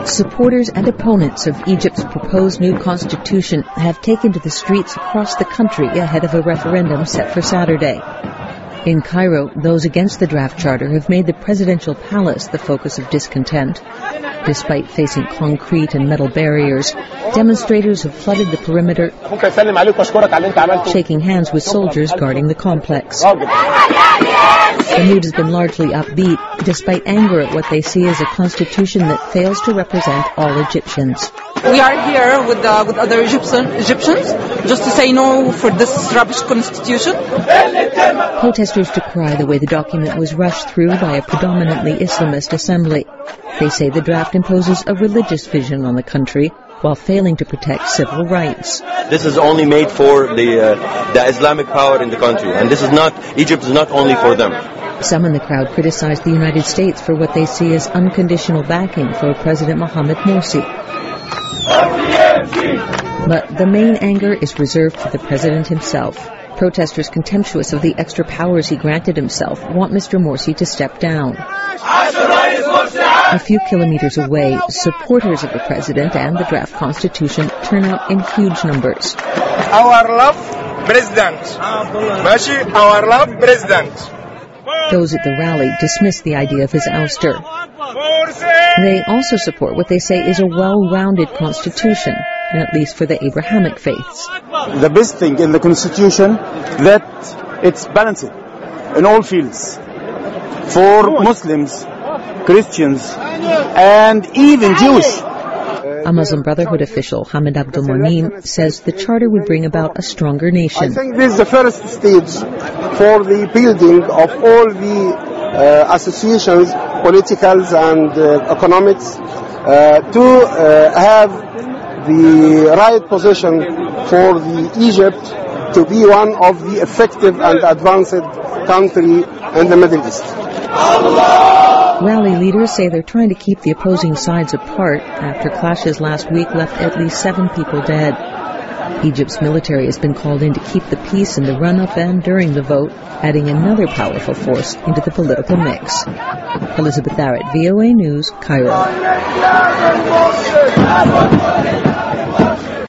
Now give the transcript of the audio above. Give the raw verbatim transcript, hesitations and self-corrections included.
Supporters and opponents of Egypt's proposed new constitution have taken to the streets across the country ahead of a referendum set for Saturday. In Cairo, those against the draft charter have made the presidential palace the focus of discontent. Despite facing concrete and metal barriers, demonstrators have flooded the perimeter, shaking hands with soldiers guarding the complex. The mood has been largely upbeat, despite anger at what they see as a constitution that fails to represent all Egyptians. We are here with, uh, with other Egyptian, Egyptians just to say no for this rubbish constitution. Protesters decry the way the document was rushed through by a predominantly Islamist assembly. They say the draft imposes a religious vision on the country while failing to protect civil rights. This is only made for the, uh, the Islamic power in the country, and this is not, Egypt is not only for them. Some in the crowd criticized the United States for what they see as unconditional backing for President Mohamed Morsi. But the main anger is reserved for the president himself. Protesters contemptuous of the extra powers he granted himself want Mister Morsi to step down. A few kilometers away, supporters of the president and the draft constitution turn out in huge numbers. Our love, President. Mashi, our love, President. Those at the rally dismiss the idea of his ouster. They also support what they say is a well-rounded constitution, at least for the Abrahamic faiths. The best thing in the constitution that it's balanced in all fields for Muslims, Christians, and even Jews. A Muslim Brotherhood official, Hamid Abdul Monim, says the charter would bring about a stronger nation. I think this is the first stage for the building of all the uh, associations, politicals and uh, economics, uh, to uh, have the right position for the Egypt to be one of the effective and advanced country in the Middle East. Rally leaders say they're trying to keep the opposing sides apart after clashes last week left at least seven people dead. Egypt's military has been called in to keep the peace in the run-up and during the vote, adding another powerful force into the political mix. Elizabeth Barrett, V O A News, Cairo.